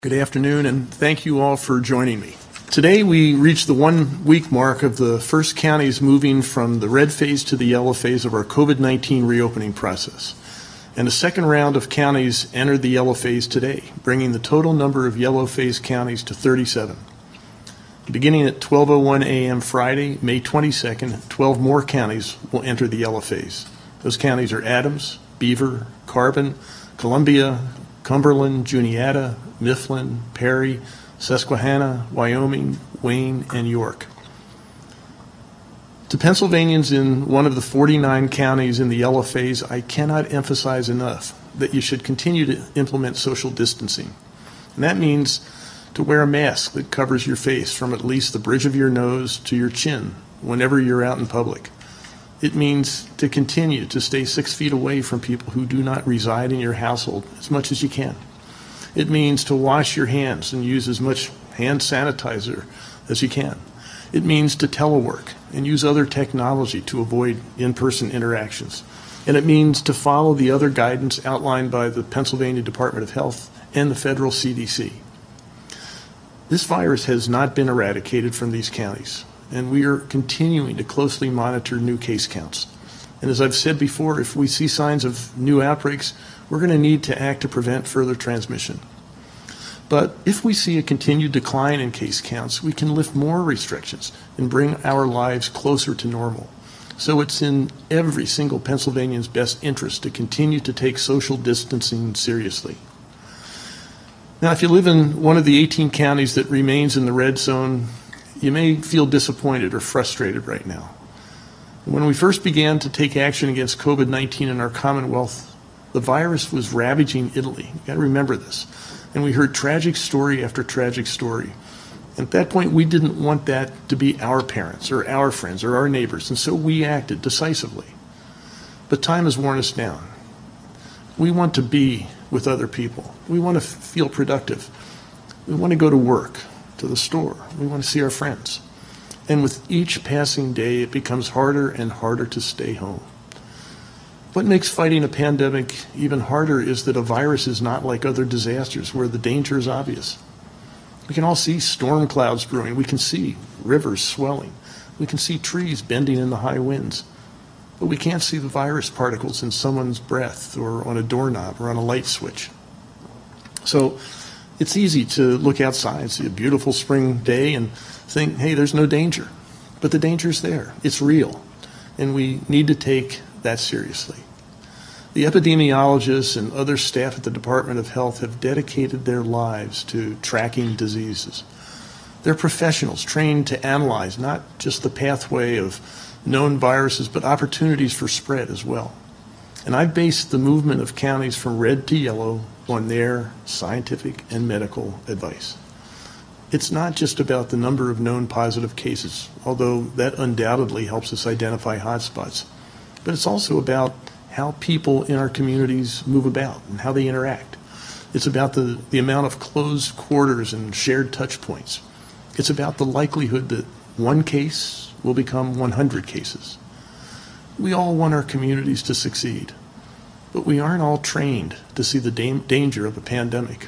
Good afternoon, and thank you all for joining me. Today we reached the 1 week mark of the first counties moving from the red phase to the yellow phase of our COVID-19 reopening process. And the second round of counties entered the yellow phase today, bringing the total number of yellow phase counties to 37. Beginning at 12:01 a.m. Friday, May 22nd, 12 more counties will enter the yellow phase. Those counties are Adams, Beaver, Carbon, Columbia, Cumberland, Juniata, Mifflin, Perry, Susquehanna, Wyoming, Wayne, and York. To Pennsylvanians in one of the 49 counties in the yellow phase, I cannot emphasize enough that you should continue to implement social distancing. And that means to wear a mask that covers your face from at least the bridge of your nose to your chin whenever you're out in public. It means to continue to stay 6 feet away from people who do not reside in your household as much as you can. It means to wash your hands and use as much hand sanitizer as you can. It means to telework and use other technology to avoid in-person interactions. And it means to follow the other guidance outlined by the Pennsylvania Department of Health and the federal CDC. This virus has not been eradicated from these counties, and we are continuing to closely monitor new case counts. And as I've said before, if we see signs of new outbreaks, we're going to need to act to prevent further transmission. But if we see a continued decline in case counts, we can lift more restrictions and bring our lives closer to normal. So it's in every single Pennsylvanian's best interest to continue to take social distancing seriously. Now, if you live in one of the 18 counties that remains in the red zone, you may feel disappointed or frustrated right now. When we first began to take action against COVID-19 in our Commonwealth, the virus was ravaging Italy. You've got to remember this. And we heard tragic story after tragic story. At that point, we didn't want that to be our parents or our friends or our neighbors, and so we acted decisively. But time has worn us down. We want to be with other people. We want to feel productive. We want to go to work, to the store. We want to see our friends. And with each passing day, it becomes harder and harder to stay home. What makes fighting a pandemic even harder is that a virus is not like other disasters where the danger is obvious. We can all see storm clouds brewing. We can see rivers swelling. We can see trees bending in the high winds. But we can't see the virus particles in someone's breath or on a doorknob or on a light switch. So it's easy to look outside, see a beautiful spring day and think, hey, there's no danger. But the danger's there. It's real. And we need to take that seriously. The epidemiologists and other staff at the Department of Health have dedicated their lives to tracking diseases. They're professionals trained to analyze not just the pathway of known viruses, but opportunities for spread as well. And I've based the movement of counties from red to yellow on their scientific and medical advice. It's not just about the number of known positive cases, although that undoubtedly helps us identify hotspots. But it's also about how people in our communities move about and how they interact. It's about the amount of closed quarters and shared touch points. It's about the likelihood that one case will become 100 cases. We all want our communities to succeed, but we aren't all trained to see the danger of a pandemic.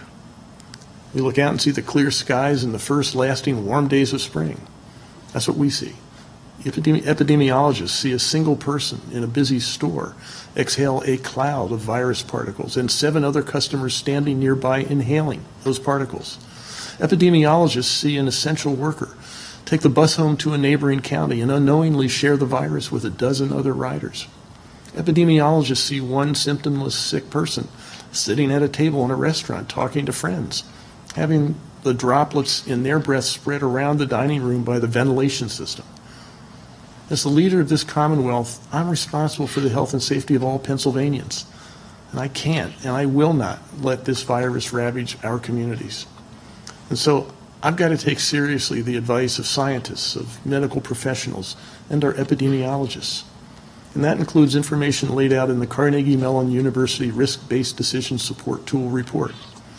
We look out and see the clear skies and the first lasting warm days of spring. That's what we see. Epidemiologists see a single person in a busy store exhale a cloud of virus particles and 7 other customers standing nearby inhaling those particles. Epidemiologists see an essential worker take the bus home to a neighboring county and unknowingly share the virus with a dozen other riders. Epidemiologists see one symptomless sick person sitting at a table in a restaurant talking to friends, having the droplets in their breath spread around the dining room by the ventilation system. As the leader of this Commonwealth, I'm responsible for the health and safety of all Pennsylvanians. And I can't and I will not let this virus ravage our communities. And so I've got to take seriously the advice of scientists, of medical professionals, and our epidemiologists. And that includes information laid out in the Carnegie Mellon University Risk-Based Decision Support Tool report.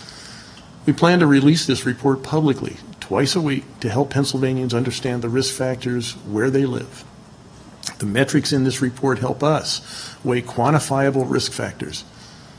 We plan to release this report publicly twice a week to help Pennsylvanians understand the risk factors where they live. The metrics in this report help us weigh quantifiable risk factors.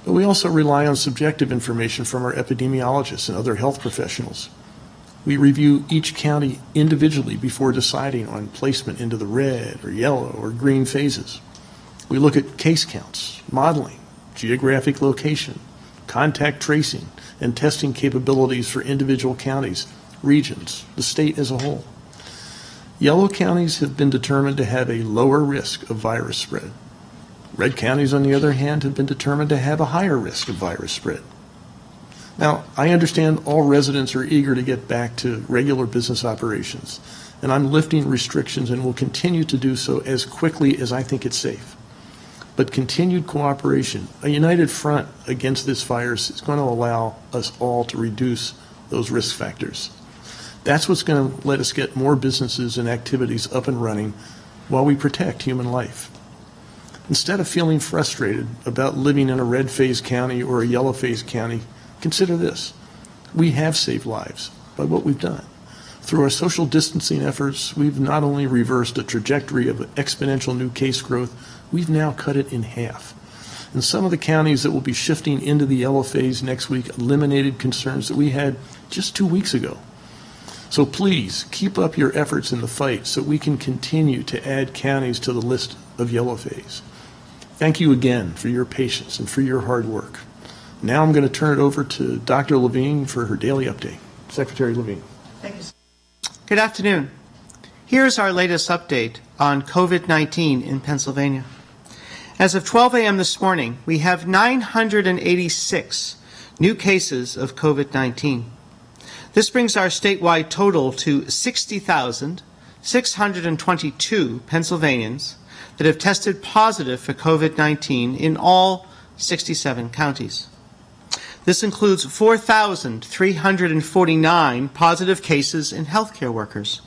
But we also rely on subjective information from our epidemiologists and other health professionals. We review each county individually before deciding on placement into the red or yellow or green phases. We look at case counts, modeling, geographic location, contact tracing, and testing capabilities for individual counties, regions, the state as a whole. Yellow counties have been determined to have a lower risk of virus spread. Red counties, on the other hand, have been determined to have a higher risk of virus spread. Now, I understand all residents are eager to get back to regular business operations, and I'm lifting restrictions and will continue to do so as quickly as I think it's safe. But continued cooperation, a united front against this virus, is going to allow us all to reduce those risk factors. That's what's going to let us get more businesses and activities up and running while we protect human life. Instead of feeling frustrated about living in a red phase county or a yellow phase county, consider this. We have saved lives by what we've done. Through our social distancing efforts, we've not only reversed a trajectory of exponential new case growth, we've now cut it in half. And some of the counties that will be shifting into the yellow phase next week eliminated concerns that we had just 2 weeks ago. So please keep up your efforts in the fight so we can continue to add counties to the list of yellow phase. Thank you again for your patience and for your hard work. Now I'm going to turn it over to Dr. Levine for her daily update. Secretary Levine. Thank you. Good afternoon. Here's our latest update on COVID-19 in Pennsylvania. As of 12 a.m. this morning, we have 986 new cases of COVID-19. This brings our statewide total to 60,622 Pennsylvanians that have tested positive for COVID-19 in all 67 counties. This includes 4,349 positive cases in healthcare workers,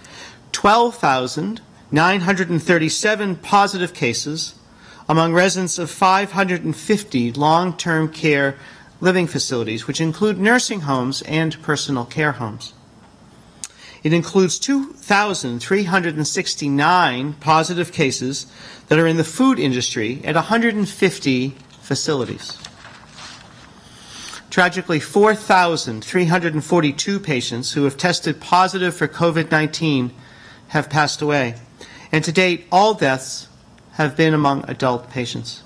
12,937 positive cases among residents of 550 long-term care living facilities, which include nursing homes and personal care homes. It includes 2,369 positive cases that are in the food industry at 150 facilities. Tragically, 4,342 patients who have tested positive for COVID-19 have passed away, and to date, all deaths have been among adult patients.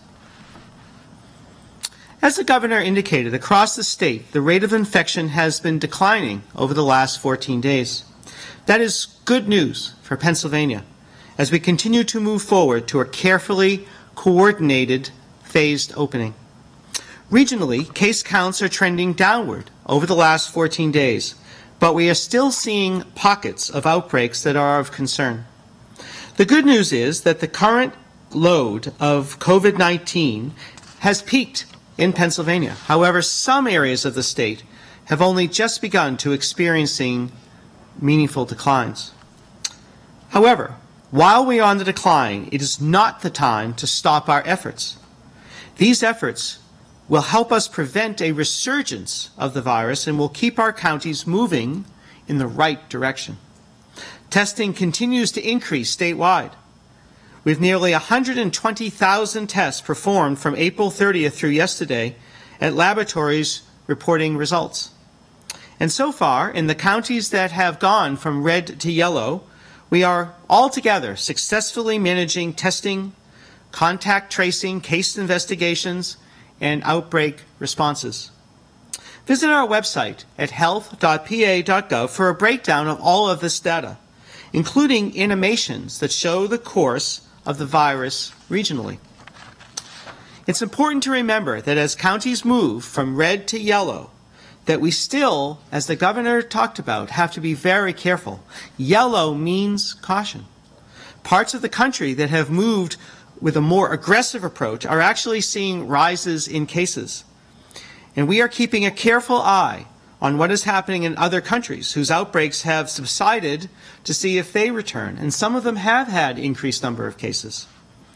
As the governor indicated, across the state, the rate of infection has been declining over the last 14 days. That is good news for Pennsylvania as we continue to move forward to a carefully coordinated phased opening. Regionally, case counts are trending downward over the last 14 days, but we are still seeing pockets of outbreaks that are of concern. The good news is that the current load of COVID-19 has peaked in Pennsylvania. However, some areas of the state have only just begun to experiencing meaningful declines. However, while we are on the decline, it is not the time to stop our efforts. These efforts will help us prevent a resurgence of the virus and will keep our counties moving in the right direction. Testing continues to increase statewide, with nearly 120,000 tests performed from April 30th through yesterday at laboratories reporting results. And so far, in the counties that have gone from red to yellow, we are altogether successfully managing testing, contact tracing, case investigations, and outbreak responses. Visit our website at health.pa.gov for a breakdown of all of this data, including animations that show the course of the virus regionally. It's important to remember that as counties move from red to yellow, that we still, as the governor talked about, have to be very careful. Yellow means caution. Parts of the country that have moved with a more aggressive approach are actually seeing rises in cases. And we are keeping a careful eye on what is happening in other countries whose outbreaks have subsided to see if they return. And some of them have had increased number of cases.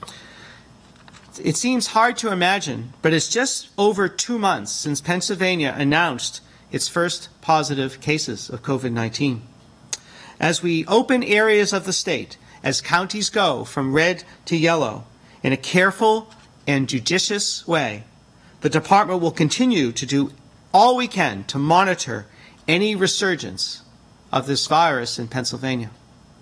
It seems hard to imagine, but it's just over 2 months since Pennsylvania announced its first positive cases of COVID-19. As we open areas of the state, as counties go from red to yellow, in a careful and judicious way, The department will continue to do all we can to monitor any resurgence of this virus in Pennsylvania.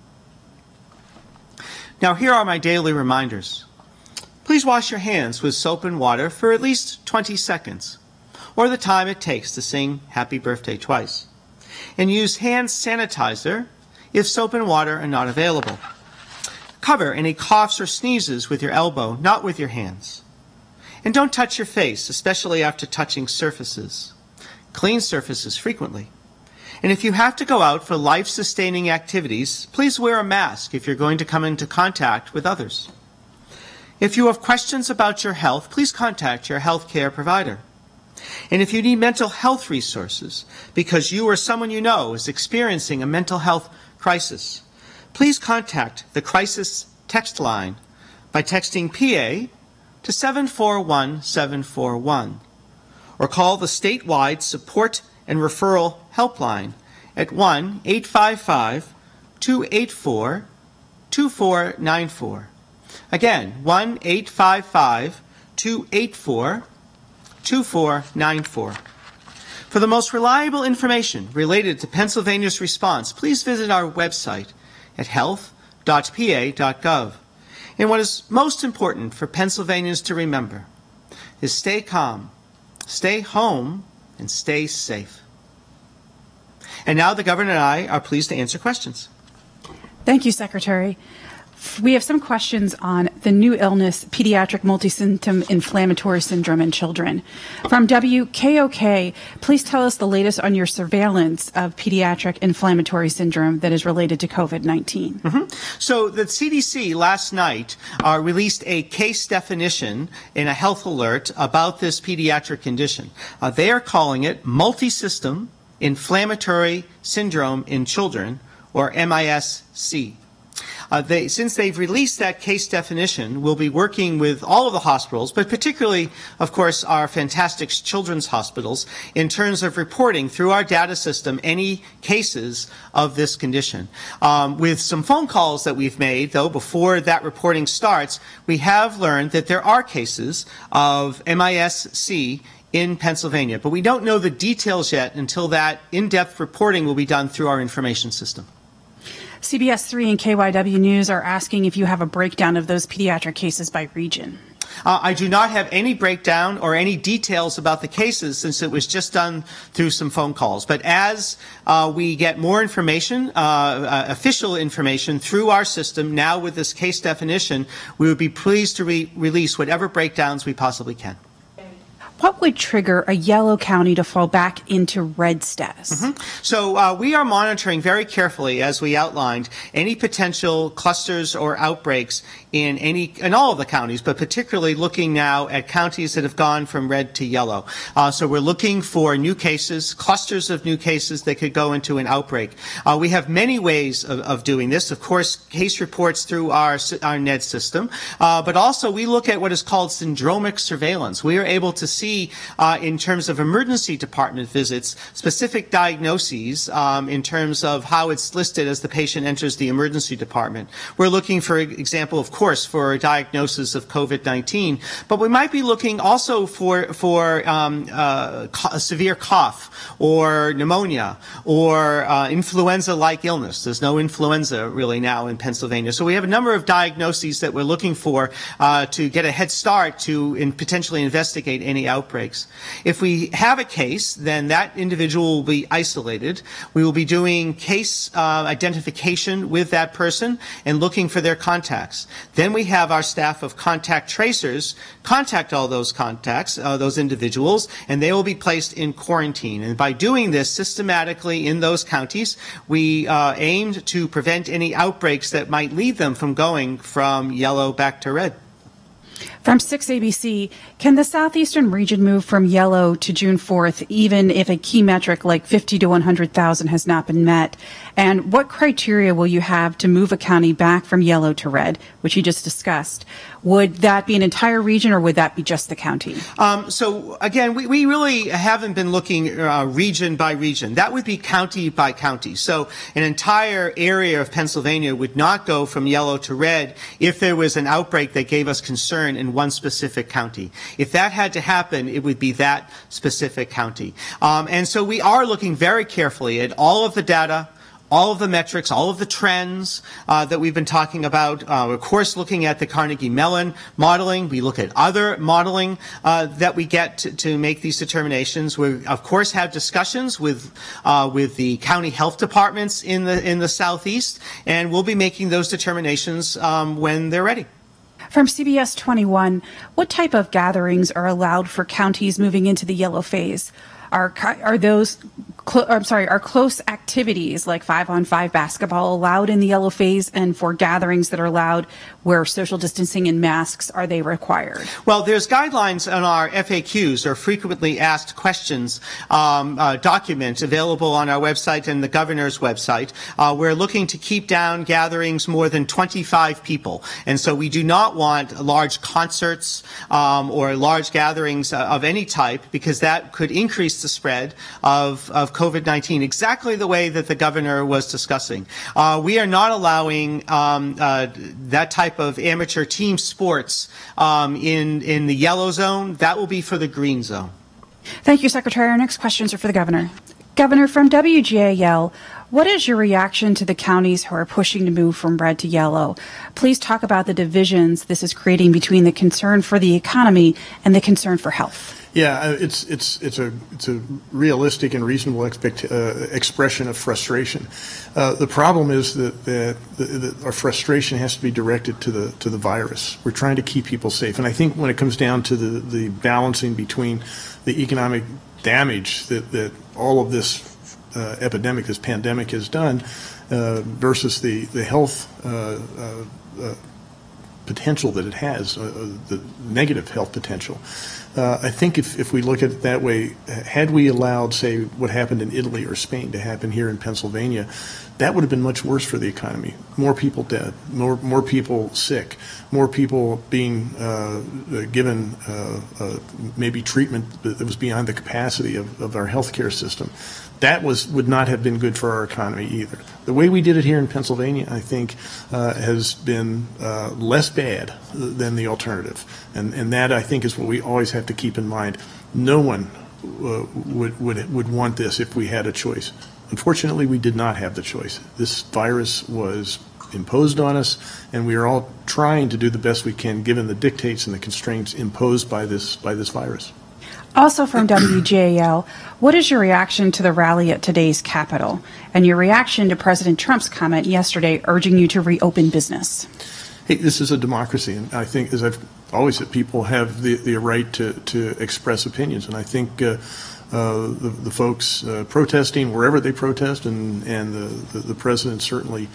Now, here are my daily reminders. Please wash your hands with soap and water for at least 20 seconds, or the time it takes to sing Happy Birthday twice. And use hand sanitizer if soap and water are not available. Cover any coughs or sneezes with your elbow, not with your hands. And don't touch your face, especially after touching surfaces. Clean surfaces frequently. And if you have to go out for life-sustaining activities, please wear a mask if you're going to come into contact with others. If you have questions about your health, please contact your health care provider. And if you need mental health resources because you or someone you know is experiencing a mental health crisis, please contact the crisis text line by texting PA to 741-741 or call the statewide support and referral helpline at 1-855-284-2494. Again, 1-855-284-2494. For the most reliable information related to Pennsylvania's response, please visit our website at health.pa.gov. And what is most important for Pennsylvanians to remember is stay calm, stay home, and stay safe. And now the Governor and I are pleased to answer questions. Thank you, Secretary. We have some questions on the new illness, pediatric multisymptom inflammatory syndrome in children. From WKOK, please tell us the latest on your surveillance of pediatric inflammatory syndrome that is related to COVID-19. So the CDC last night released a case definition in a health alert about this pediatric condition. They are calling it multisystem inflammatory syndrome in children, or MIS-C. Since they've released that case definition, we'll be working with all of the hospitals, but particularly, of course, our fantastic children's hospitals, in terms of reporting through our data system any cases of this condition. With some phone calls that we've made, though, before that reporting starts, we have learned that there are cases of MIS-C in Pennsylvania, but we don't know the details yet until that in-depth reporting will be done through our information system. CBS 3 and KYW News are asking if you have a breakdown of those pediatric cases by region. I do not have any breakdown or any details about the cases since it was just done through some phone calls. But as we get more information, official information through our system, now with this case definition, we would be pleased to release whatever breakdowns we possibly can. What would trigger a yellow county to fall back into red status? So we are monitoring very carefully, as we outlined, any potential clusters or outbreaks in all of the counties, but particularly looking now at counties that have gone from red to yellow. So we're looking for new cases, clusters of new cases that could go into an outbreak. We have many ways of doing this. Of course, case reports through our NED system, but also we look at what is called syndromic surveillance. We are able to see in terms of emergency department visits, specific diagnoses in terms of how it's listed as the patient enters the emergency department. We're looking, for example, of course, for a diagnosis of COVID-19, but we might be looking also for a severe cough or pneumonia or influenza-like illness. There's no influenza really now in Pennsylvania. So we have a number of diagnoses that we're looking for to get a head start to potentially investigate any outbreaks. If we have a case, then that individual will be isolated. We will be doing case identification with that person and looking for their contacts. Then we have our staff of contact tracers contact all those contacts, those individuals, and they will be placed in quarantine. And by doing this systematically in those counties, we aimed to prevent any outbreaks that might lead them from going from yellow back to red. From 6ABC, can the southeastern region move from yellow to June 4th, even if a key metric like 50 to 100,000 has not been met? And what criteria will you have to move a county back from yellow to red, which you just discussed? Would that be an entire region, or would that be just the county? So again, we really haven't been looking region by region. That would be county by county. So an entire area of Pennsylvania would not go from yellow to red if there was an outbreak that gave us concern in one specific county. If that had to happen, it would be that specific county. And so we are looking very carefully at all of the data, all of the metrics, all of the trends that we've been talking about. Of course, looking at the Carnegie Mellon modeling. We look at other modeling that we get to make these determinations. We, of course, have discussions with the county health departments in the Southeast, and we'll be making those determinations when they're ready. From CBS 21, what type of gatherings are allowed for counties moving into the yellow phase? Are close activities like 5-on-5 basketball allowed in the yellow phase? And for gatherings that are allowed where social distancing and masks, are they required? Well, there's guidelines on our FAQs, or frequently asked questions document available on our website and the governor's website. We're looking to keep down gatherings more than 25 people. And so we do not want large concerts or large gatherings of any type, because that could increase the spread of COVID-19, exactly the way that the governor was discussing. We are not allowing that type of amateur team sports in the yellow zone. That will be for the green zone. Thank you, Secretary. Our next questions are for the governor. Governor, from WGAL, what is your reaction to the counties who are pushing to move from red to yellow? Please talk about the divisions this is creating between the concern for the economy and the concern for health. Yeah, it's a realistic and reasonable expression of frustration. The problem is that our frustration has to be directed to the virus. We're trying to keep people safe, and I think when it comes down to the balancing between the economic damage that all of this epidemic, this pandemic, has done, versus the health potential that it has, the negative health potential. I think if we look at it that way, had we allowed, say, what happened in Italy or Spain to happen here in Pennsylvania, that would have been much worse for the economy. More people dead, more people sick, more people being given maybe treatment that was beyond the capacity of our healthcare system. That would not have been good for our economy either. The way we did it here in Pennsylvania, I think, has been less bad than the alternative. And that, I think, is what we always have to keep in mind. No one would want this if we had a choice. Unfortunately, we did not have the choice. This virus was imposed on us, and we are all trying to do the best we can given the dictates and the constraints imposed by this virus. Also from WGAL, what is your reaction to the rally at today's Capitol and your reaction to President Trump's comment yesterday urging you to reopen business? Hey, this is a democracy, and I think, as I've always said, people have the right to express opinions, and I think the folks protesting wherever they protest, and the president certainly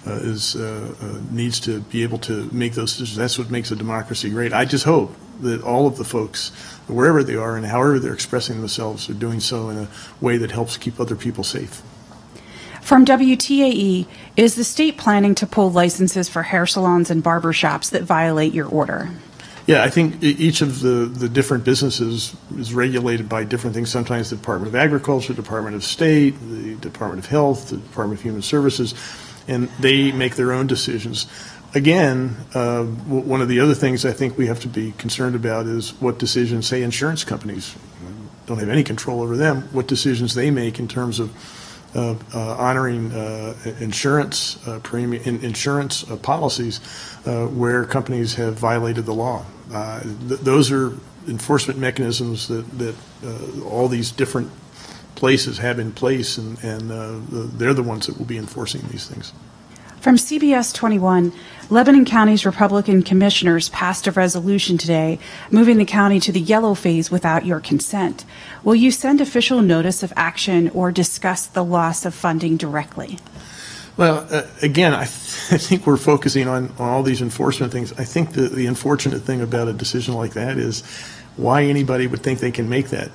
needs to be able to make those decisions. That's what makes a democracy great. I just hope that all of the folks, wherever they are and however they're expressing themselves, are doing so in a way that helps keep other people safe. From WTAE, is the state planning to pull licenses for hair salons and barber shops that violate your order? Yeah, I think each of the different businesses is regulated by different things. Sometimes the Department of Agriculture, Department of State, the Department of Health, the Department of Human Services, and they make their own decisions. Again, one of the other things I think we have to be concerned about is what decisions, say, insurance companies, don't have any control over them, what decisions they make in terms of honoring insurance insurance policies where companies have violated the law. Those are enforcement mechanisms that all these different places have in place, and they're the ones that will be enforcing these things. From CBS 21, Lebanon County's Republican commissioners passed a resolution today moving the county to the yellow phase without your consent. Will you send official notice of action or discuss the loss of funding directly? Well, again, I think we're focusing on all these enforcement things. I think the unfortunate thing about a decision like that is why anybody would think they can make that.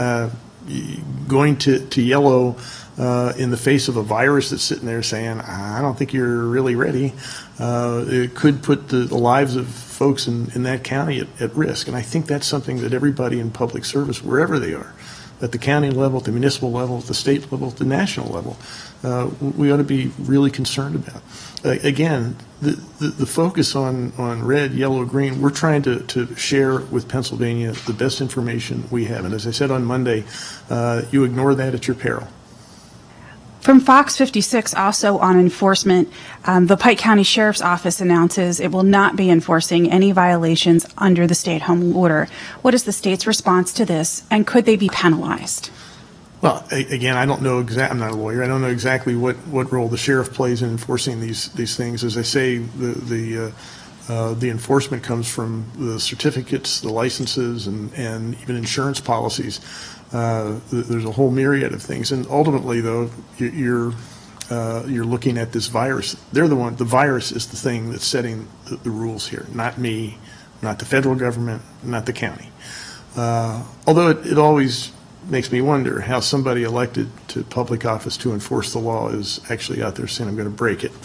Going to yellow in the face of a virus that's sitting there saying, I don't think you're really ready, it could put the lives of folks in that county at risk. And I think that's something that everybody in public service, wherever they are, at the county level, at the municipal level, at the state level, at the national level, we ought to be really concerned about. Again, the focus on red, yellow, green, we're trying to share with Pennsylvania the best information we have. And as I said on Monday, you ignore that at your peril. From Fox 56, also on enforcement, the Pike County Sheriff's Office announces it will not be enforcing any violations under the stay-at-home order. What is the state's response to this, and could they be penalized? Well, again, I don't know I'm not a lawyer. I don't know exactly what role the sheriff plays in enforcing these things. As I say, the enforcement comes from the certificates, the licenses, and even insurance policies. There's a whole myriad of things, and ultimately, though, you're looking at this virus. The virus is the thing that's setting the rules here, not me, not the federal government, not the county. Although it always makes me wonder how somebody elected to public office to enforce the law is actually out there saying, I'm going to break it.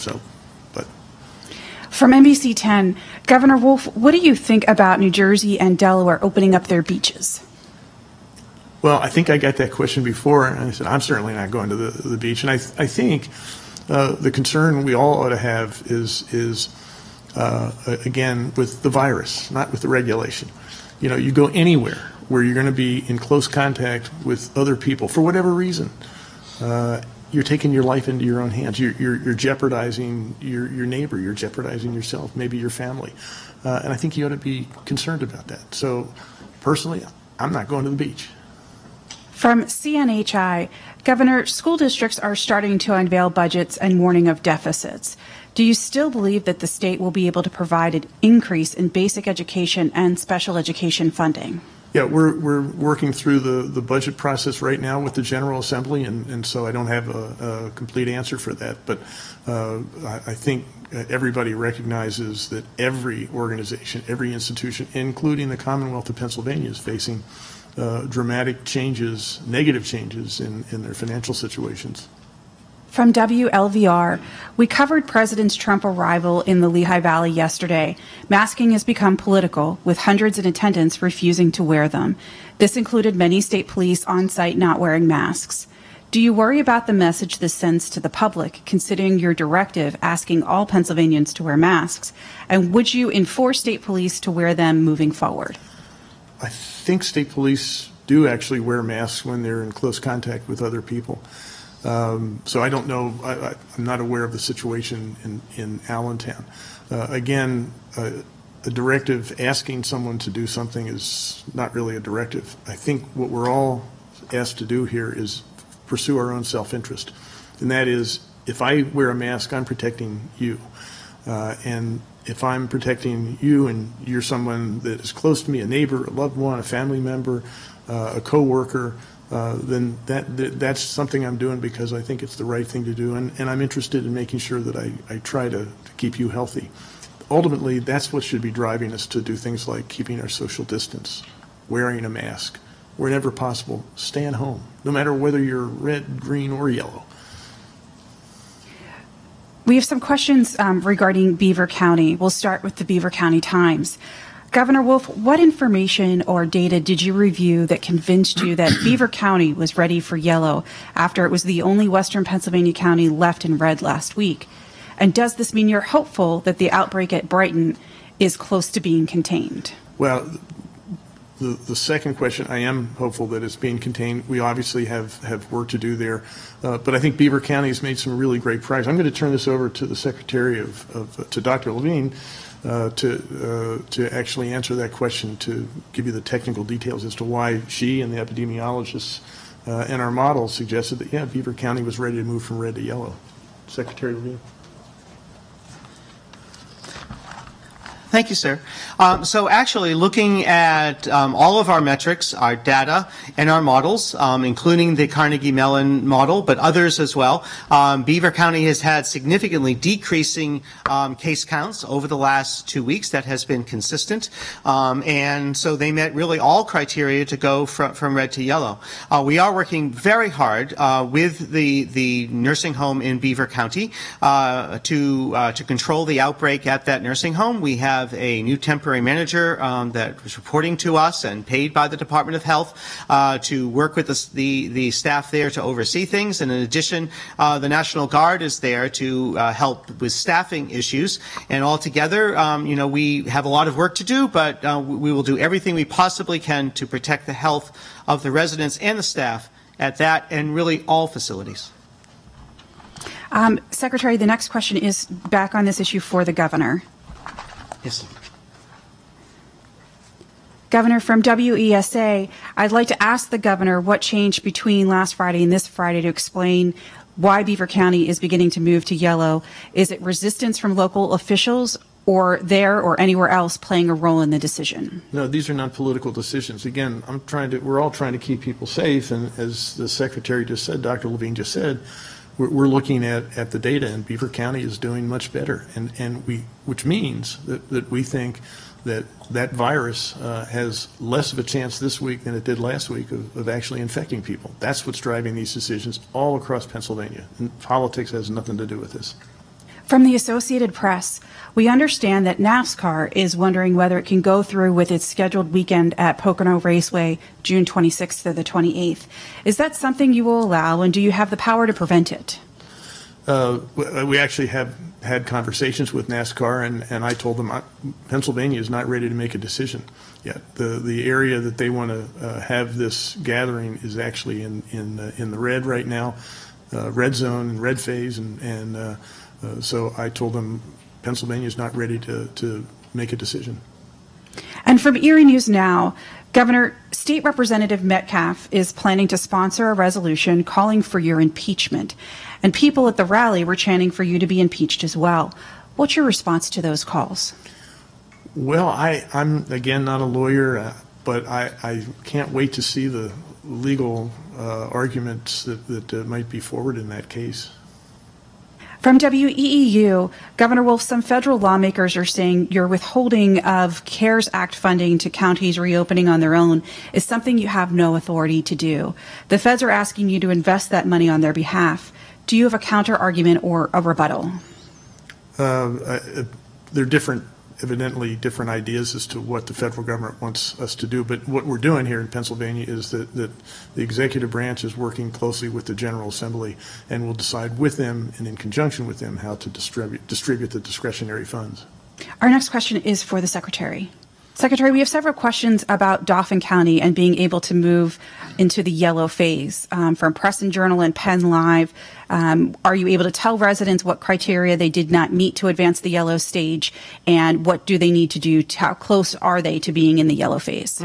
From NBC 10, Governor Wolf, what do you think about New Jersey and Delaware opening up their beaches? Well, I think I got that question before, and I said, I'm certainly not going to the beach. And I think the concern we all ought to have is again, with the virus, not with the regulation. You go anywhere where you're going to be in close contact with other people for whatever reason. You're taking your life into your own hands. You're jeopardizing your neighbor. You're jeopardizing yourself, maybe your family. And I think you ought to be concerned about that. So personally, I'm not going to the beach. From CNHI, Governor, school districts are starting to unveil budgets and warning of deficits. Do you still believe that the state will be able to provide an increase in basic education and special education funding? Yeah, we're working through the budget process right now with the General Assembly, and so I don't have a complete answer for that. But I think everybody recognizes that every organization, every institution, including the Commonwealth of Pennsylvania, is facing dramatic changes, negative changes in their financial situations. From WLVR, we covered President Trump's arrival in the Lehigh Valley yesterday. Masking has become political, with hundreds in attendance refusing to wear them. This included many state police on site not wearing masks. Do you worry about the message this sends to the public, considering your directive asking all Pennsylvanians to wear masks? And would you enforce state police to wear them moving forward? I think state police do actually wear masks when they're in close contact with other people. So I don't know. I'm not aware of the situation in Allentown. Again, a directive asking someone to do something is not really a directive. I think what we're all asked to do here is pursue our own self-interest. And that is, if I wear a mask, I'm protecting you. And if I'm protecting you and you're someone that is close to me, a neighbor, a loved one, a family member, a coworker, then that's something I'm doing because I think it's the right thing to do, and I'm interested in making sure that I try to keep you healthy. Ultimately, that's what should be driving us to do things like keeping our social distance, wearing a mask, wherever possible, staying home, no matter whether you're red, green, or yellow. We have some questions regarding Beaver County. We'll start with the Beaver County Times. Governor Wolf, what information or data did you review that convinced you that Beaver County was ready for yellow after it was the only Western Pennsylvania county left in red last week? And does this mean you're hopeful that the outbreak at Brighton is close to being contained? Well, the second question, I am hopeful that it's being contained. We obviously have work to do there, but I think Beaver County has made some really great progress. I'm going to turn this over to the Secretary to Dr. Levine to actually answer that question, to give you the technical details as to why she and the epidemiologists and our models suggested that, yeah, Beaver County was ready to move from red to yellow. Secretary Levine. Thank you, sir. So actually looking at all of our metrics, our data, and our models, including the Carnegie Mellon model, but others as well, Beaver County has had significantly decreasing case counts over the last 2 weeks. That has been consistent. And so they met really all criteria to go from red to yellow. We are working very hard with the nursing home in Beaver County to control the outbreak at that nursing home. We have have a new temporary manager that was reporting to us and paid by the Department of Health to work with the staff there to oversee things. And in addition, the National Guard is there to help with staffing issues. And altogether, we have a lot of work to do, but we will do everything we possibly can to protect the health of the residents and the staff at that and really all facilities. Secretary, the next question is back on this issue for the governor. Yes. Governor, from WESA, I'd like to ask the governor what changed between last Friday and this Friday to explain why Beaver County is beginning to move to yellow. Is it resistance from local officials or there or anywhere else playing a role in the decision? No, these are not political decisions. Again, we're all trying to keep people safe. And as the Secretary just said, Dr. Levine just said, we're looking at the data, and Beaver County is doing much better. Which means that we think that virus has less of a chance this week than it did last week of actually infecting people. That's what's driving these decisions all across Pennsylvania. And politics has nothing to do with this. From the Associated Press, we understand that NASCAR is wondering whether it can go through with its scheduled weekend at Pocono Raceway, June 26th to the 28th. Is that something you will allow, and do you have the power to prevent it? We actually have had conversations with NASCAR, and I told them Pennsylvania is not ready to make a decision yet. The area that they want to have this gathering is actually in the red right now, red zone and red phase, and so I told them Pennsylvania is not ready to make a decision. And from Erie News Now, Governor, State Representative Metcalf is planning to sponsor a resolution calling for your impeachment. And people at the rally were chanting for you to be impeached as well. What's your response to those calls? Well, I'm, again, not a lawyer, but I can't wait to see the legal arguments that might be forward in that case. From WEEU, Governor Wolf, some federal lawmakers are saying your withholding of CARES Act funding to counties reopening on their own is something you have no authority to do. The feds are asking you to invest that money on their behalf. Do you have a counter argument or a rebuttal? They're evidently different ideas as to what the federal government wants us to do. But what we're doing here in Pennsylvania is that the executive branch is working closely with the General Assembly and will decide with them and in conjunction with them how to distribute the discretionary funds. Our next question is for the Secretary. Secretary, we have several questions about Dauphin County and being able to move into the yellow phase. From Press and Journal and Penn Live, are you able to tell residents what criteria they did not meet to advance the yellow stage, and what do they need to do? How close are they to being in the yellow phase?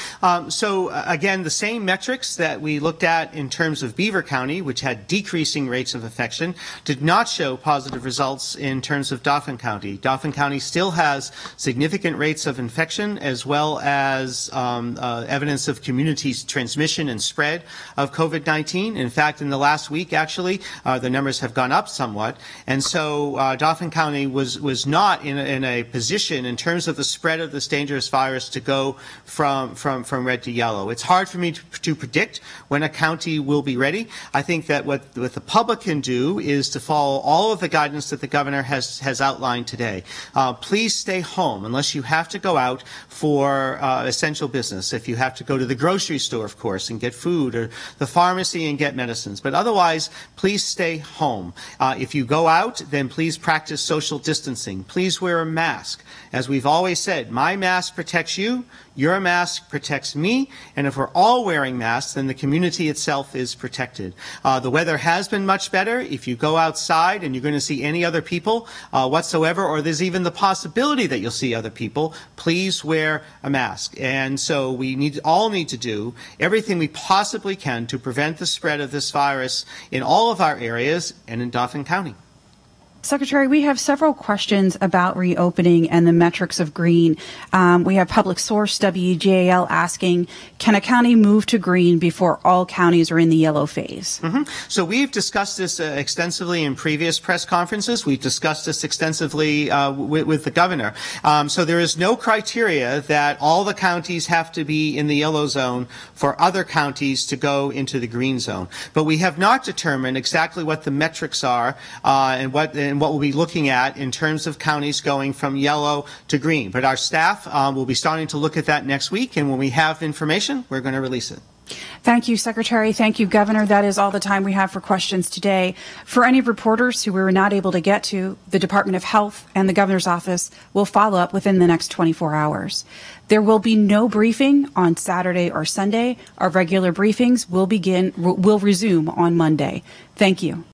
Again, the same metrics that we looked at in terms of Beaver County, which had decreasing rates of infection, did not show positive results in terms of Dauphin County. Dauphin County still has significant rates of infection as well as evidence of community transmission and spread of COVID-19. In fact, in the last week, actually, the numbers have gone up somewhat. And so Dauphin County was not in a position in terms of the spread of this dangerous virus to go from red to yellow. It's hard for me to predict when a county will be ready. I think that what the public can do is to follow all of the guidance that the governor has outlined today. Please stay home unless you have to go out for essential business. If you have to go to the grocery store, of course, and get food, or the pharmacy and get medicines. But otherwise, please stay home. If you go out, then please practice social distancing. Please wear a mask. As we've always said, my mask protects you, your mask protects me, and if we're all wearing masks, then the community itself is protected. The weather has been much better. If you go outside and you're going to see any other people whatsoever, or there's even the possibility that you'll see other people, please wear a mask. And so we all need to do everything we possibly can to prevent the spread of this virus in all of our areas and in Dauphin County. Secretary, we have several questions about reopening and the metrics of green. We have Public Source WJL asking, can a county move to green before all counties are in the yellow phase? Mm-hmm. So we've discussed this extensively in previous press conferences. We've discussed this extensively with the governor. So there is no criteria that all the counties have to be in the yellow zone for other counties to go into the green zone. But we have not determined exactly what the metrics are and and what we'll be looking at in terms of counties going from yellow to green. But our staff will be starting to look at that next week, and when we have information, we're going to release it. Thank you, Secretary. Thank you, Governor. That is all the time we have for questions today. For any reporters who we were not able to get to, the Department of Health and the Governor's office will follow up within the next 24 hours. There will be no briefing on Saturday or Sunday. Our regular briefings will resume on Monday. Thank you.